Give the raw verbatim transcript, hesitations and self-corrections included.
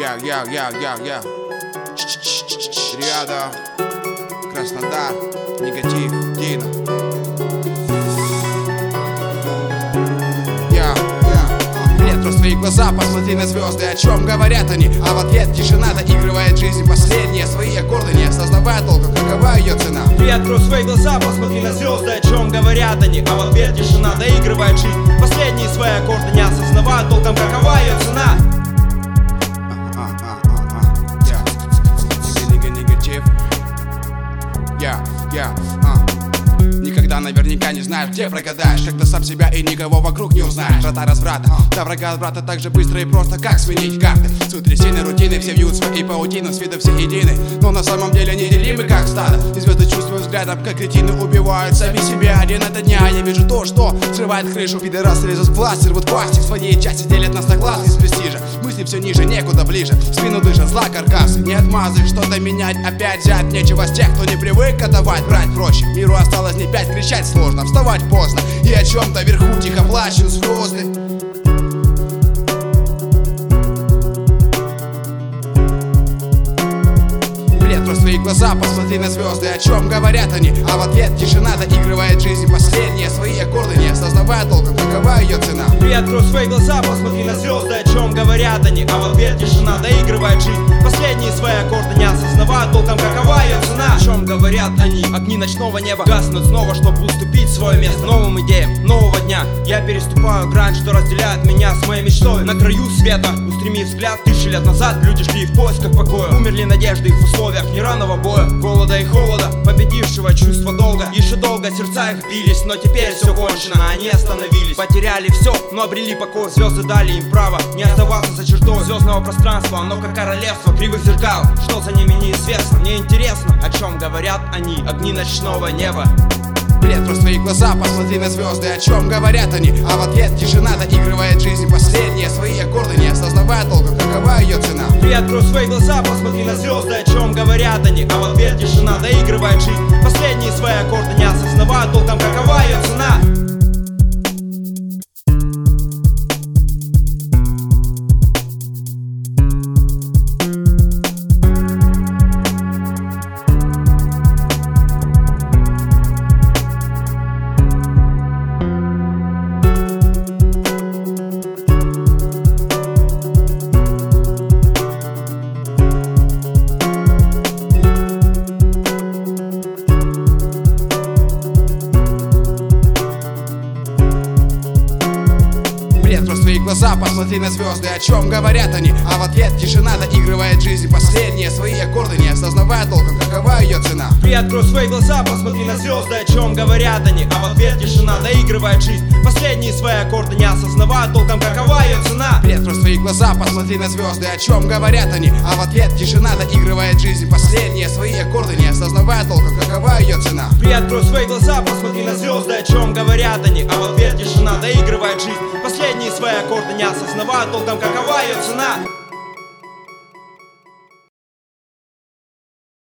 Я, я, я, я, я. Риада, Краснодар, негатив, Дина. Я, я. Ретро, свои глаза, посмотри на звезды, о чем говорят они. А в ответ тишина доигрывает жизнь последние свои аккорды, не осознавая толком, какова ее цена. Ретро, свои глаза, посмотри на звезды, о чем говорят они. А в ответ тишина доигрывает жизнь последние свои аккорды, не осознавая толком, какова ее цена. Я, я, а. Никогда наверняка не знаешь, где прогадаешь, когда сам себя и никого вокруг не узнаешь. Врата разврата, до врага от брата так же быстро и просто, как сменить карты. С трясины рутины все вьют свои паутины, с вида все едины, но на самом деле неделимы, как стадо. И звезды чувствуют взглядом, как кретины убивают сами себя. Один это дня я вижу то, что срывает крышу. Пидорасы лезут в глаз, рвут пластик своей части, делят нас на класс из престижа. Мысли все ниже, некуда ближе, в спину дышат зла каркасы. Не отмазы, что-то менять, опять взять нечего с тех, кто не привык отдавать, брать проще. Миру осталось не пять, кричать сложно, вставать поздно, и о чем-то вверху тихо плачут звезды. Ретро, свои глаза, посмотри на звезды, о чем говорят они. А в ответ тишина доигрывает жизнь последние свои аккорды, не осознавая толком, какова ее цена. Ретро, свои глаза, посмотри на звезды, о чем говорят они. А в ответ тишина доигрывает жизнь последние свои аккорды, не осознавая толком, какова ее цена. О чем говорят они? Огни ночного неба гаснут снова, чтобы уступить свое место новым идеям нового дня. Я переступаю грань, что разделяет меня с моей мечтой. На краю света, устремив взгляд тысячи лет назад, люди шли в поисках покоя. Умерли надежды в условиях неравного боя, голода и холода, победившего чувство долга. Еще долго сердца их бились, но теперь все кончено, они остановились. Потеряли все, но обрели покой. Звезды дали им право не оставаться за чертой звездного пространства. Оно как королевство кривых зеркал, что за ними неизвестно. Мне интересно, о чем говорят они, огни ночного неба. Ретро, свои глаза, посмотри на звезды, о чем говорят они. А в ответ тишина доигрывает жизнь последние свои аккорды, не осознавая толком, какова ее цена. Ретро, свои глаза, посмотри на звезды, о чем говорят они. А в ответ тишина доигрывает жизнь последние свои аккорды, не осознавая толком, какова ее цена. Ретро, свои глаза, посмотри на звезды, о чем говорят они. А в ответ тишина доигрывает жизнь последние свои аккорды, не осознавая толком, какова ее цена. Ретро, свои глаза, посмотри на звезды, о чем говорят они. А в ответ тишина доигрывает жизнь последние свои аккорды, не осознавая толком, какова ее цена. Ретро, свои глаза, посмотри на звезды, о чем говорят они. А в ответ тишина доигрывает жизнь последние свои аккорды, не осознавая толком, какова ее цена. Ретро, свои глаза, посмотри на звезды, о чем говорят они. А в ответ тишина доигрывает жизнь последние свои аккорды, не осознавая толком, какова ее цена.